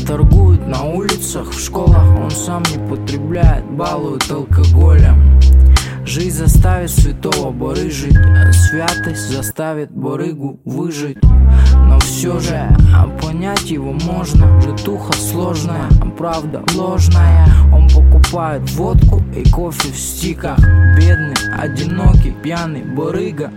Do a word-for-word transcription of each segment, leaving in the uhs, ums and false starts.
торгует на улицах, в школах он сам не потребляет, балует алкоголем. Жизнь заставит святого Боры жить, а святость заставит барыгу выжить. Но все же понять его можно, житуха сложная, а правда ложная. Он покупает водку и кофе в стиках, бедный, одинокий, пьяный барыга.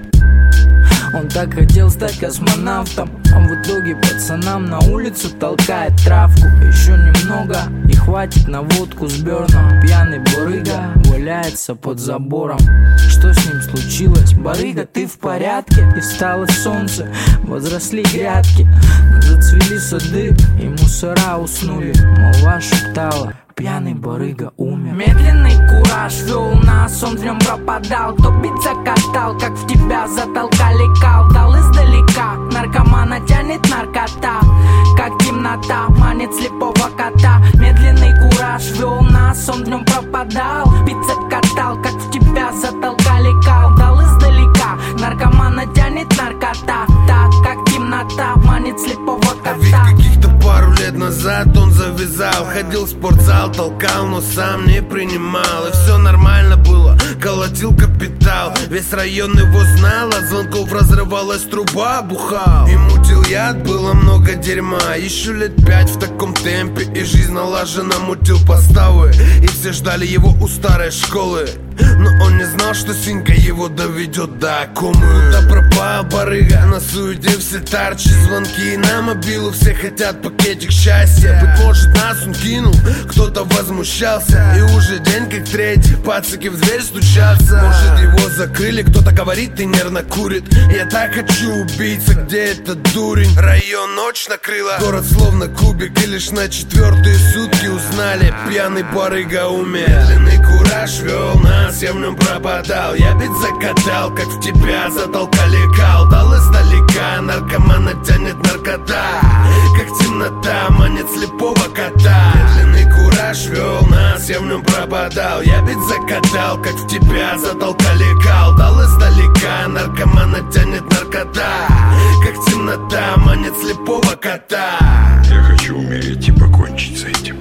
Он так хотел стать космонавтом, а в итоге пацанам на улицу толкает травку. Еще немного и хватит на водку с Бёрном. Пьяный барыга валяется под забором. Что с ним случилось? Барыга, ты в порядке? И встало солнце, возросли грядки, зацвели сады и мусора уснули. Молва шептала: пьяный барыга умер. Медленный кураж вел нас, он в нем пропадал. Кто бит закатал, как в тебя затолкали кал. Дал издалека, наркомана тянет наркота, как темнота манит слепого кота. Медленный кураж вел нас, он в нем пропадал. Бит закатал, как в тебя затолкали кал. Дал издалека, наркомана тянет наркота, так как темнота манит слепого кота. А ведь каких-то пару лет назад он завязал, ходил в спортзал, толкал, но сам не принимал. И все нормально было, колотил капитал. Весь район его знал, от звонков разрывалась труба, бухал и мутил яд, было много дерьма. Еще лет пять в таком темпе, и жизнь налажена, мутил поставы. И все ждали его у старой школы, но он не знал, что синька его доведет до комы. Куда пропал барыга, на суете все тарчи, звонки на мобилу, все хотят пакетик счастья. Быть может, нас он кинул, кто-то возмущался, и уже день как третий, пацаки в дверь стучатся. Может, его закрыли, кто-то говорит и нервно курит. Я так хочу убийца, где этот дурень? Район ночь накрыла, город словно кубик, и лишь на четвертые сутки узнали: пьяный барыга умер. Медленный кураж вел нас, я в нем пропадал. Я бит закатал, как в тебя затолкали кал. Дал издалека, наркомана тянет наркота, как темнота манит слепого кота. Медленный кураж вел нас, я в нем пропадал. Я бит закатал, как в тебя затолкали кал. Дал издалека, наркомана тянет наркота, как темнота манит слепого кота. Я хочу умереть и покончить с этим.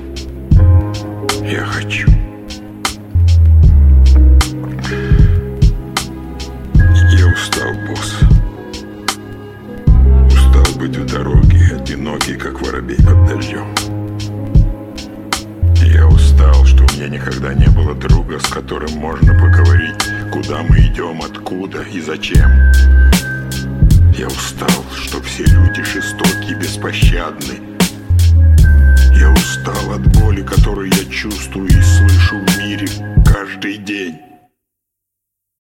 Я хочу. Я устал, босс. Устал быть в дороге, одинокий, как воробей под дождем. Я устал, что у меня никогда не было друга, с которым можно поговорить, куда мы идем, откуда и зачем. Я устал, что все люди жестоки и беспощадны. Я устал от боли, которую я чувствую и слышу в мире каждый день.